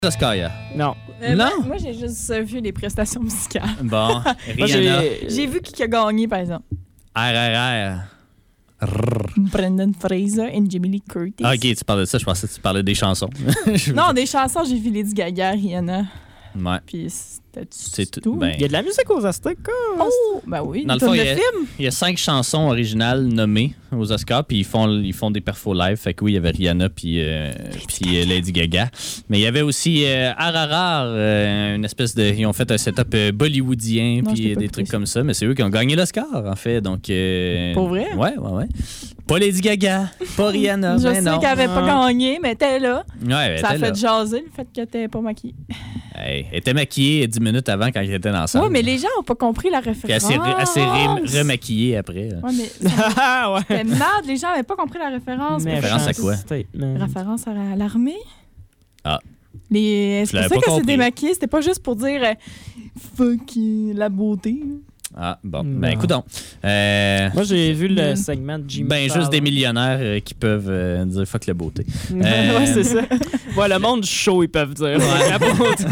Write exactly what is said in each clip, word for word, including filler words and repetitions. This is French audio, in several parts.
Oscar hier? Non. Euh, Non? Moi, moi, j'ai juste euh, vu les prestations musicales. Bon, Moi, Rihanna. j'ai- J'ai vu qui a gagné, par exemple. R R R. Rrr. Brendan Fraser et Jamie Lee Curtis. Ah, ok, tu parlais de ça, je pensais que tu parlais des chansons. Non, des chansons, j'ai vu Lady Gaga, Rihanna. Ouais. Puis c'était C'est tout. tout. Ben, Il y a de la musique aux Aztecs. Oh, ben oui. Dans le Une fond, tonne il y de a- film. il y a cinq chansons originales nommées aux Oscars, puis ils font, ils font des perfos live. Fait que oui, il y avait Rihanna puis, euh, puis euh, Lady Gaga. Mais il y avait aussi euh, R R R, euh, une espèce de. Ils ont fait un setup euh, bollywoodien, Non, je puis l'ai euh, pas des écouté, trucs ça. comme ça. Mais c'est eux qui ont gagné l'Oscar, en fait. Donc. euh, Pour vrai? Ouais, ouais, ouais. Pas Lady Gaga, pas Rihanna. Je ben sais non. qu'elle avait pas Ah. gagné, mais elle était là. Ouais, elle Ça a était fait là. jaser le fait qu'elle était pas maquillée. Hey, elle était maquillée dix minutes avant quand ils étaient ensemble. Oui, mais les gens n'ont pas compris la Puis elle référence. s'est, re- elle s'est re- remaquillée après. là. Ouais, mais Ah, ouais. c'était malade. Les gens n'avaient pas compris la référence. Mais Référence à chance, quoi? statement. Référence à la- à l'armée. Ah. Les... Je C'est pour l'avais ça pas qu'elle s'est compris. démaquillée. C'était pas juste pour dire euh, fuck euh, la beauté. Ah, bon. Non. Ben, écoute donc. Euh, Moi, j'ai vu le Mm. segment de Jimmy ben, juste Fallon. des millionnaires euh, qui peuvent euh, dire fuck la beauté. Euh, ouais, c'est ça. Ouais, le monde chaud, ils peuvent dire. Ouais. La beauté.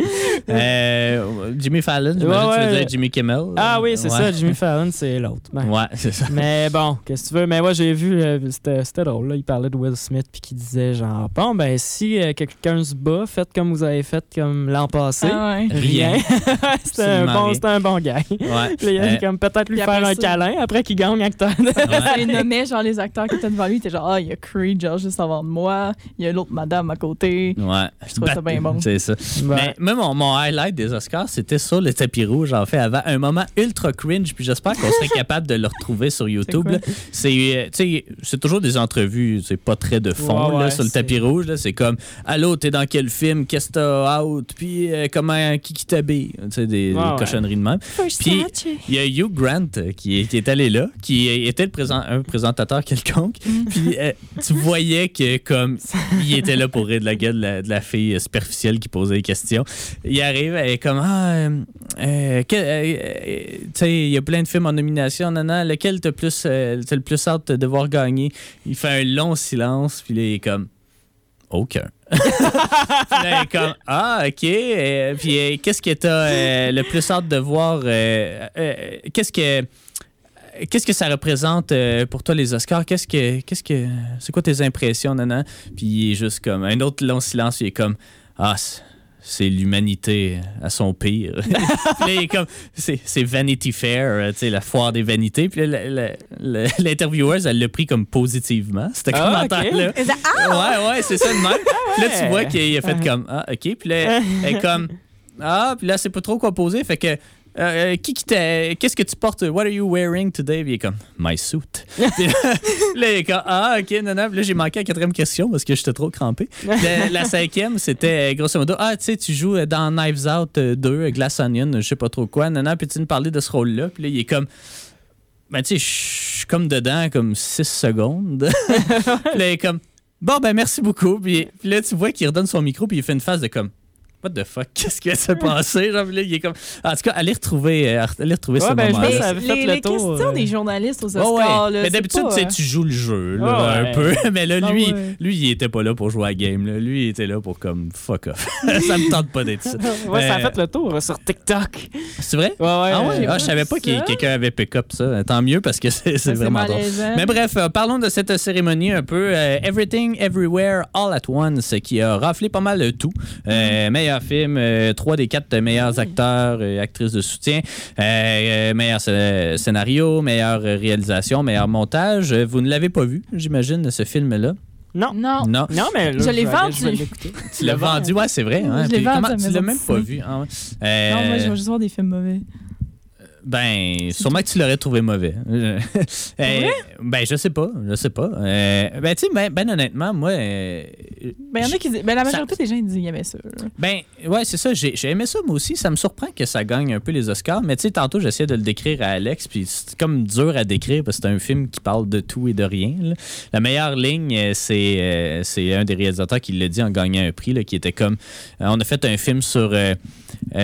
Euh, Jimmy Fallon, j'imagine Ouais, que tu veux ouais. dire Jimmy Kimmel. Ah oui, c'est Ouais. ça. Jimmy Fallon, c'est l'autre. Ben. Ouais, c'est ça. Mais bon, qu'est-ce que tu veux? Mais moi, j'ai vu, euh, c'était, c'était drôle. Là. Il parlait de Will Smith puis qui disait genre, bon, ben, si euh, quelqu'un se bat, faites comme vous avez fait comme l'an passé. Ah ouais. Rien. c'était, un Absolument bon, rien. c'était un bon gars. Ouais. Puis il a Euh, dit comme peut-être lui Puis faire après un ça- câlin après qu'il gagne acteur. Ça les nommait, genre, les acteurs qui étaient devant lui. Il était genre, ah, il y a Creed, genre, juste avant de moi. Il y a l'autre madame à côté. Ouais. Je trouve ça bien bon. C'est ça. Mais même mon, mon highlight des Oscars, c'était sur le tapis rouge, en fait, avant. Un moment ultra cringe, puis j'espère qu'on serait capable de le retrouver sur YouTube. quoi? là. C'est, euh, tu sais, c'est toujours des entrevues, c'est pas très de fond, Ouais, là, ouais, sur le c'est- tapis rouge. Là. C'est comme, allô, t'es dans quel film? Qu'est-ce que t'as out? Puis euh, comment, qui qui t'habille? Tu sais, des, Ouais, des ouais. cochonneries de même. Puis, il y a Hugh Grant euh, qui est, qui est allé là, qui était le présent, un présentateur quelconque. Puis euh, tu voyais que comme il était là pour rire de la gueule de la, de la fille superficielle qui posait des questions. Il arrive, elle est comme ah, euh, euh, quel- euh, euh, tu sais, il y a plein de films en nomination, nana, lequel t'as plus, euh, t'as le plus hâte de voir gagner. Il fait un long silence, puis là, il est comme aucun. Puis là, il est comme ah, ok. Euh, puis euh, qu'est-ce que t'as euh, le plus hâte de voir euh, euh, Qu'est-ce que Qu'est-ce que ça représente euh, pour toi les Oscars? Qu'est-ce que qu'est-ce que c'est quoi tes impressions, nana? Puis il est juste comme un autre long silence, il est comme ah, c'est- c'est l'humanité à son pire. Puis là, il est comme c'est, c'est Vanity Fair, euh, tu sais, la foire des vanités. Puis là, la- la- la- l'intervieweuse, elle l'a pris comme positivement, ce Ah, ok. commentaire-là. Elle disait, ah! Ouais, ouais, c'est ça de même. Puis là, tu vois qu'il a fait comme ah, ok. Puis là, elle est comme ah, puis là, c'est pas trop quoi poser. Fait que Euh, euh, qui qui t'a- qu'est-ce que tu portes? What are you wearing today? Puis il est comme, my suit. Puis là, il est comme, ah, ok, non, non. Puis là, j'ai manqué la quatrième question parce que j'étais trop crampé. La, la cinquième, c'était euh, grosso modo, ah, tu sais, tu joues euh, dans Knives Out euh, deux, Glass Onion, je sais pas trop quoi, non, non. Puis tu nous parlais de ce rôle-là. Puis là, il est comme, ben, tu sais, je suis comme dedans, comme six secondes. Puis là, il est comme, bon, ben, merci beaucoup. Puis, puis là, tu vois qu'il redonne son micro, puis il fait une phase de comme, what the fuck, qu'est-ce qui s'est passé? Genre, là, il est comme... En tout cas, allez retrouver, euh, allez retrouver Ouais, ce ben, je moment-là. pense Les, que ça avait fait les- le les tour, questions euh. des journalistes aux Ouais, ouais. Oscars, là, Mais c'est d'habitude, pas, tu sais, euh, tu joues le jeu, là, Ouais, un ouais. peu. Mais là, Ah lui, ouais. lui, il était pas là pour jouer à la game. Là. Lui, il était là pour comme fuck off. Ça me tente pas d'être ça. Ouais, ça a Euh, fait le tour euh, sur TikTok. C'est vrai? Ouais, ouais. Ah ouais? euh, Ah, je savais pas que ça. quelqu'un avait pick up ça. Tant mieux parce que c'est, c'est c'est vraiment drôle. malaisant. Mais bref, euh, parlons de cette cérémonie un peu. Euh, Everything, Everywhere, All at Once, qui a raflé pas mal de tout. Euh, meilleur film, euh, trois des quatre meilleurs acteurs et actrices de soutien, euh, euh, meilleur sc- scénario, meilleure réalisation, meilleur montage. Euh, Vous ne l'avez pas vu, j'imagine, ce film-là? Non. Non. Non. Non, mais là, Je l'ai vais aller- vendu. je vais l'écouter. Tu l'as vendu, ouais, c'est vrai. Hein? Je l'ai Puis vendu comment- à tu l'as Maison même pas Disney. vu. Ah ouais. Euh, Non, moi, je vais juste voir des films mauvais. Ben, sûrement que tu l'aurais trouvé mauvais. Euh, ben, je sais pas, je sais pas. Euh, ben, tu sais, ben, ben honnêtement, moi... euh, Ben, il y en a qui disent. Ben, la Ça- majorité des gens, ils disent qu'ils aimaient ça. là. Ben, ouais, c'est ça. J'ai, j'ai aimé ça, moi aussi. Ça me surprend que ça gagne un peu les Oscars. Mais tu sais, tantôt, j'essayais de le décrire à Alex, puis c'est comme dur à décrire parce que c'est un film qui parle de tout et de rien. là. La meilleure ligne, euh, c'est, euh, c'est un des réalisateurs qui l'a dit en gagnant un prix, là, qui était comme... euh, on a fait un film sur... euh, euh,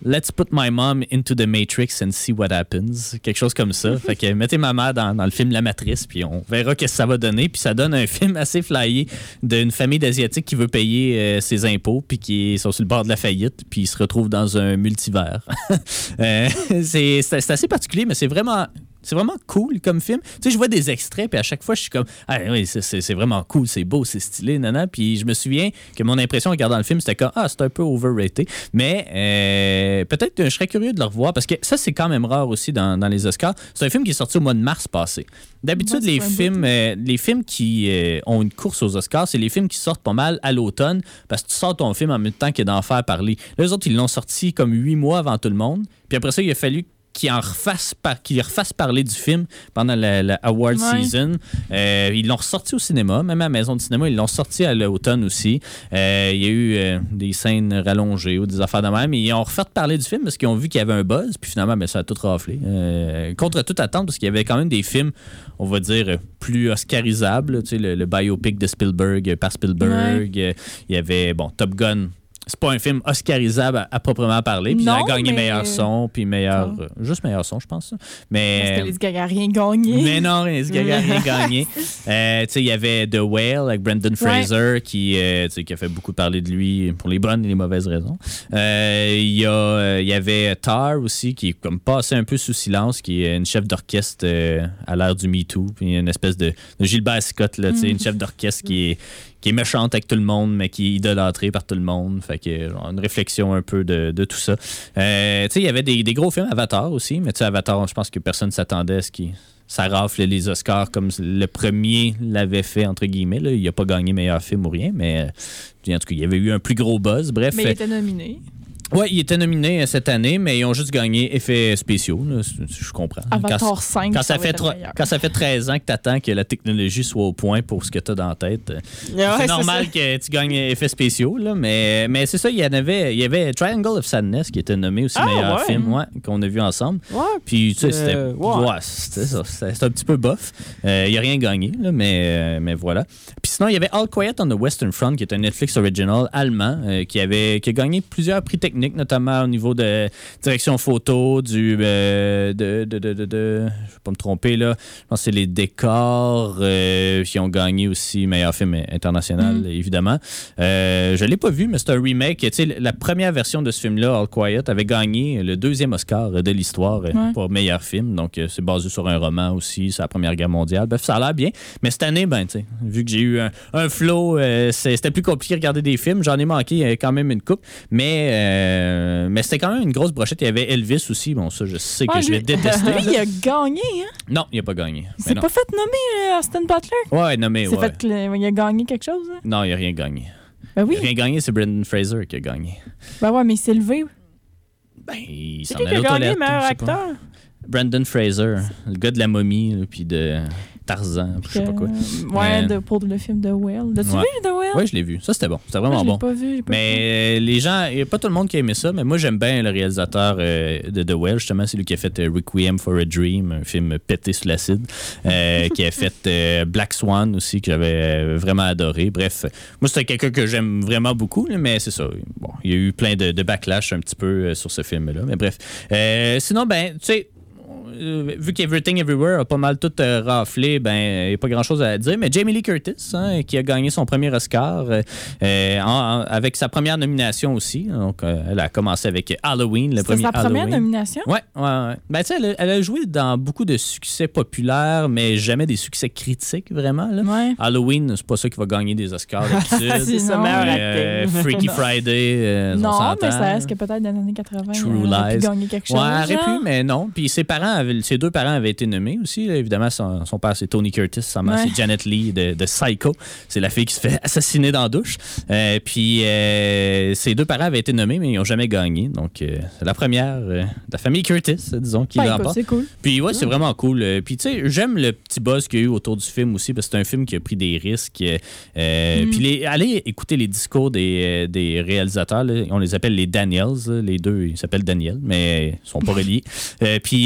Let's put my mom into the Matrix and see what happens. Quelque chose comme ça. Fait que mettez ma mère dans, dans le film La Matrice, puis on verra qu'est-ce que ça va donner. Puis ça donne un film assez flyé d'une famille d'Asiatiques qui veut payer euh, ses impôts, puis qui sont sur le bord de la faillite, puis ils se retrouvent dans un multivers. euh, c'est, c'est, c'est assez particulier, mais c'est vraiment... C'est vraiment cool comme film. Tu sais, je vois des extraits, puis à chaque fois, je suis comme, ah oui, c'est, c'est, c'est vraiment cool, c'est beau, c'est stylé, nana. Puis je me souviens que mon impression en regardant le film, c'était comme, ah, c'est un peu overrated. Mais euh, peut-être que je serais curieux de le revoir, parce que ça, c'est quand même rare aussi dans, dans les Oscars. C'est un film qui est sorti au mois de mars passé. D'habitude, bon, les, films, euh, les films qui euh, ont une course aux Oscars, c'est les films qui sortent pas mal à l'automne, parce que tu sors ton film en même temps que d'en faire parler. Là, les autres, ils l'ont sorti comme huit mois avant tout le monde. Puis après ça, il a fallu qui en refasse, par, qui refasse parler du film pendant la, la award ouais. season. Euh, ils l'ont ressorti au cinéma, même à la maison de cinéma, ils l'ont sorti à l'automne aussi. Euh, il y a eu euh, des scènes rallongées ou des affaires de même. Ils ont refait parler du film parce qu'ils ont vu qu'il y avait un buzz, puis finalement, ben, ça a tout raflé. Euh, contre toute attente, parce qu'il y avait quand même des films, on va dire, plus oscarisables. Tu sais, le, le biopic de Spielberg par Spielberg. Ouais. Il y avait, bon, Top Gun. C'est pas un film oscarisable à, à proprement parler. Puis il a gagné mais... meilleur son, puis meilleur... Euh, juste meilleur son, je pense. Mais, parce que Lady Gaga n'a rien gagné. Mais non, Lady Gaga n'a rien gagné. Euh, tu sais, il y avait The Whale avec Brendan Fraser ouais. qui, euh, qui a fait beaucoup parler de lui pour les bonnes et les mauvaises raisons. Euh, il y, euh, y avait Tar aussi, qui est comme passé un peu sous silence, qui est une chef d'orchestre euh, à l'ère du MeToo. Puis une espèce de, de Gilbert Scott, là, mm. une chef d'orchestre qui est... qui est méchante avec tout le monde, mais qui est idolâtrée par tout le monde. Fait que, genre, une réflexion un peu de, de tout ça. Euh, tu sais, il y avait des, des gros films Avatar aussi, mais tu sais, Avatar, je pense que personne ne s'attendait à ce qu'il... Ça rafle les Oscars comme le premier l'avait fait, entre guillemets. Là. Il n'a pas gagné meilleur film ou rien, mais en tout cas, il y avait eu un plus gros buzz. Bref. Mais il était nominé. Oui, il était nominé cette année, mais ils ont juste gagné effets spéciaux. Là, je comprends. Avatar quand, cinq, quand ça, ça fait tra- Quand ça fait treize ans que tu attends que la technologie soit au point pour ce que tu as dans la tête, ouais, c'est normal c'est que tu gagnes effets spéciaux. Là, mais, mais c'est ça, il y en avait, il y avait Triangle of Sadness qui était nommé aussi ah, meilleur ouais. film, ouais, qu'on a vu ensemble. Ouais. Puis tu sais, c'était, euh, ouais. Ouais, c'était, ça, c'était un petit peu bof. Euh, il n'a rien gagné, là, mais, mais voilà. Puis sinon, il y avait All Quiet on the Western Front, qui est un Netflix original allemand, euh, qui, avait, qui a gagné plusieurs prix techniques, notamment au niveau de direction photo, du euh, de, de, de, de, de je ne vais pas me tromper là, je pense que c'est les décors euh, qui ont gagné aussi meilleur film international, mm. évidemment. Euh, je ne l'ai pas vu, mais c'est un remake. Tu sais, la première version de ce film-là, All Quiet, avait gagné le deuxième Oscar de l'histoire ouais. pour meilleur film. Donc, c'est basé sur un roman aussi, c'est la Première Guerre mondiale. Bref, ça a l'air bien. Mais cette année, ben, tu sais, vu que j'ai eu un, un flow, euh, c'était plus compliqué de regarder des films. J'en ai manqué quand même une couple. Mais euh, mais c'était quand même une grosse brochette. Il y avait Elvis aussi. Bon, ça, je sais que ah, je vais détester. Lui, il a gagné, hein? Non, il n'a pas gagné. Il s'est pas fait nommer, euh, Austin Butler? Ouais, nommé, ouais. Fait que, il a gagné quelque chose, hein? Non, il n'a rien gagné. Ben oui. Il n'a rien gagné, c'est Brendan Fraser qui a gagné. Ben ouais, mais il s'est levé. Ben, il c'est s'en qui qui a gagné meilleur acteur? Brendan Fraser, le gars de La Momie, puis de Tarzan, je sais pas quoi. Ouais, mais... de, pour le film The Whale. L'as-tu ouais. vu, The Whale? Oui, je l'ai vu. Ça, c'était bon. C'était vraiment moi, bon. Je l'ai pas vu. Pas mais vu. Les gens, il n'y a pas tout le monde qui a aimé ça, mais moi, j'aime bien le réalisateur euh, de The Whale. Justement, c'est lui qui a fait euh, Requiem for a Dream, un film pété sur l'acide, euh, qui a fait euh, Black Swan aussi, que j'avais euh, vraiment adoré. Bref, moi, c'était quelqu'un que j'aime vraiment beaucoup, là, mais c'est ça. Bon, il y a eu plein de, de backlash un petit peu euh, sur ce film-là. Mais bref. Euh, sinon, ben, tu sais, Euh, vu qu'Everything Everywhere a pas mal tout euh, raflé, ben il n'y a pas grand-chose à dire. Mais Jamie Lee Curtis, hein, qui a gagné son premier Oscar euh, en, en, avec sa première nomination aussi. Donc, euh, elle a commencé avec Halloween, le C'était premier sa Halloween. première nomination? Oui, ouais, ouais. Ben, tu sais, elle, elle a joué dans beaucoup de succès populaires, mais jamais des succès critiques, vraiment. Là. Ouais. Halloween, c'est pas ça qui va gagner des Oscars d'habitude. c'est ça, meilleur euh, Freaky Friday, euh, non, on s'entend. mais ça reste que peut-être dans les années quatre-vingts, True elle aurait Lies. pu gagner quelque chose. Ouais, elle aurait genre. pu, mais non. Puis ses parents avaient, ses deux parents avaient été nommés aussi. Là. Évidemment, son, son père, c'est Tony Curtis. Sa mère, ouais. c'est Janet Leigh de, de Psycho. C'est la fille qui se fait assassiner dans la douche. Euh, puis euh, ses deux parents avaient été nommés, mais ils n'ont jamais gagné. Donc, euh, c'est la première euh, de la famille Curtis, disons, qui l'emporte. C'est cool. Puis, ouais, c'est vraiment cool. Puis, tu sais, j'aime le petit buzz qu'il y a eu autour du film aussi, parce que c'est un film qui a pris des risques. Euh, mm. Puis, les, allez écouter les discours des, des réalisateurs. Là. On les appelle les Daniels. Là. Les deux, ils s'appellent Daniel, mais ils sont pas reliés. euh, puis, euh,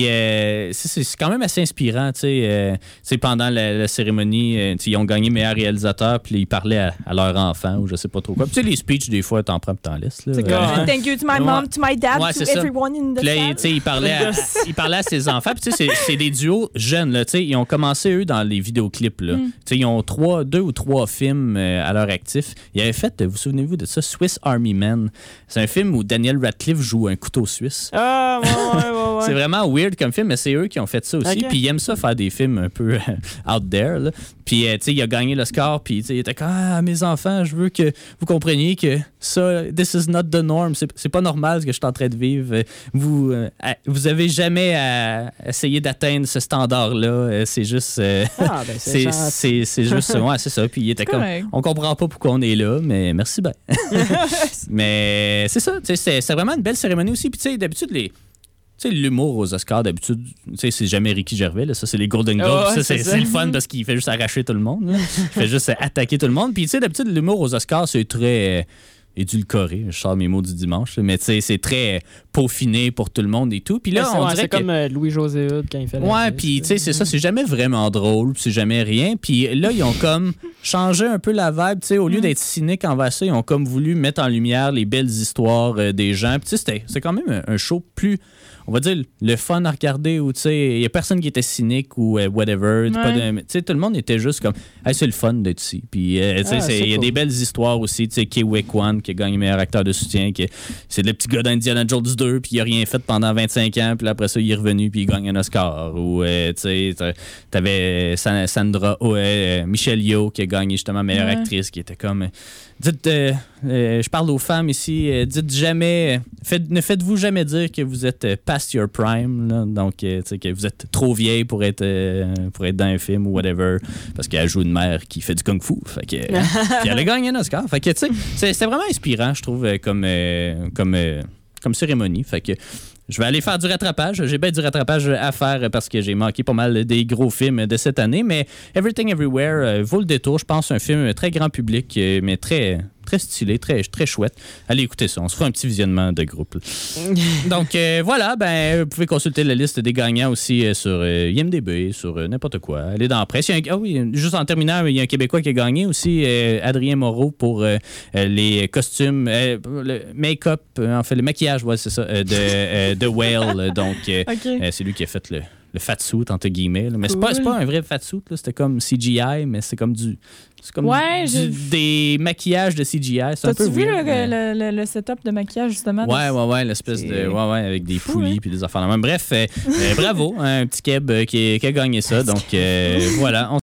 euh, c'est, c'est quand même assez inspirant. Tu sais, euh, tu sais, pendant la, la cérémonie, euh, tu sais, ils ont gagné meilleur réalisateur, puis ils parlaient à, à leur enfant ou je sais pas trop quoi. Puis tu sais, les speeches, des fois, t'en prends et t'en laisses. Là. C'est comme, Ouais. thank you to my Ouais. mom, to my dad, Ouais, to c'est ça. everyone in the Puis là, salle. il- tu sais, il parlait à, il parlait à ses enfants. Puis tu sais, c'est, c'est des duos jeunes. Là, tu sais, ils ont commencé, eux, dans les vidéoclips. Là. Mm. Tu sais, ils ont trois, deux ou trois films euh, à leur actif. Ils avaient fait, vous souvenez-vous de ça, Swiss Army Man. C'est un film où Daniel Radcliffe joue un couteau suisse. Ah, ouais, ouais, ouais. ouais. C'est vraiment weird comme film, mais c'est eux qui ont fait ça aussi. Ok. Puis ils aiment ça faire des films un peu out there. Là. Puis, euh, tu sais, il a gagné le score. Puis, tu sais, il était comme, ah, mes enfants, je veux que vous compreniez que ça, this is not the norm. C'est, c'est pas normal ce que je suis en train de vivre. Vous, euh, vous avez jamais à essayer d'atteindre ce standard-là. Euh, C'est juste. euh, Ah, ben, c'est c'est, gentil. c'est, c'est juste. Ouais, c'est ça. Puis il était comme, Correct. on comprend pas pourquoi on est là, mais merci bien. Mais c'est ça. Tu sais, c'est, c'est vraiment une belle cérémonie aussi. Puis, tu sais, d'habitude, les. Tu sais, l'humour aux Oscars, d'habitude, tu sais, c'est jamais Ricky Gervais. Là. Ça, c'est les Golden Globes. Oh, ouais, ça, c'est, c'est ça. c'est le fun parce qu'il fait juste arracher tout le monde. Là. Il fait juste attaquer tout le monde. Puis, tu sais, d'habitude, l'humour aux Oscars, c'est très euh, édulcoré. Je sors mes mots du dimanche. là. Mais, tu sais, c'est très euh, peaufiné pour tout le monde et tout. Puis là, Ouais, c'est, on ouais, dirait c'est que... comme euh, Louis-José Hood quand il fait la Ouais, liste, puis là. tu sais, c'est ça, c'est jamais vraiment drôle, puis c'est jamais rien. Puis là, ils ont comme changé un peu la vibe, tu sais, au lieu d'être cyniques envers ça, ils ont comme voulu mettre en lumière les belles histoires euh, des gens. Puis tu sais, c'était- c'est quand même un, un show plus, on va dire, le fun à regarder, où tu sais, il y a personne qui était cynique ou euh, whatever. Pas Ouais. de- mais, tu sais, tout le monde était juste comme, hey, c'est le fun d'être ici. Puis euh, tu sais, Ah, c'est- c'est il y a cool. des belles histoires aussi, tu sais, Ke-Huy Kwan qui a gagné meilleur acteur de soutien, qui c'est le petit gars d'Indiana Jones deux, puis il a rien fait pendant vingt-cinq ans, puis là, après ça, il est revenu, puis il gagne un Oscar. Ou, euh, tu sais, t'a- t'avais Sa- Sandra, oh, euh, Michelle Yeoh qui a gagné justement meilleure Ouais. actrice, qui était comme, euh, dites, euh, euh, je parle aux femmes ici, euh, dites jamais, faites- ne faites-vous jamais dire que vous êtes euh, past your prime, là. Donc, euh, tu sais, que vous êtes trop vieille pour être, euh, pour être dans un film ou whatever, parce qu'elle joue une mère qui fait du kung-fu. Fait que, euh, puis elle a gagné un Oscar. Fait que, tu sais, c'est- c'était vraiment inspirant, je trouve, euh, comme, euh, comme, euh, comme cérémonie. Fait que je vais aller faire du rattrapage. J'ai bien du rattrapage à faire parce que j'ai manqué pas mal des gros films de cette année, mais Everything Everywhere euh, vaut le détour. Je pense un film très grand public, euh, mais très, très stylé, très, très chouette. Allez écouter ça. On se fera un petit visionnement de groupe. Donc euh, voilà, ben, vous pouvez consulter la liste des gagnants aussi euh, sur euh, I M D B, sur euh, n'importe quoi. Allez dans la presse. Il y a un- ah oui, juste en terminant, il y a un Québécois qui a gagné aussi, euh, Adrien Moreau, pour euh, euh, les costumes, euh, le make-up, euh, en fait, le maquillage, ouais, c'est ça, euh, de, euh, de Whale. Donc, euh, OK. euh, c'est lui qui a fait le, le fatsuit, entre guillemets. là. Mais c'est Cool. pas, c'est pas un vrai fatsuit, là. C'était comme C G I, mais c'est comme du. C'est comme Ouais, du- j'ai- des maquillages de C G I. C'est un peu T'as-tu vu weird, le, mais- le, le- le setup de maquillage, justement? de- Ouais, ouais, ouais, l'espèce C'est de. Ouais, ouais, avec des fou, poulies hein? puis des affaires. de même. Bref, euh, euh, bravo, un petit Keb euh, qui, qui a gagné ça. Donc, euh, voilà. On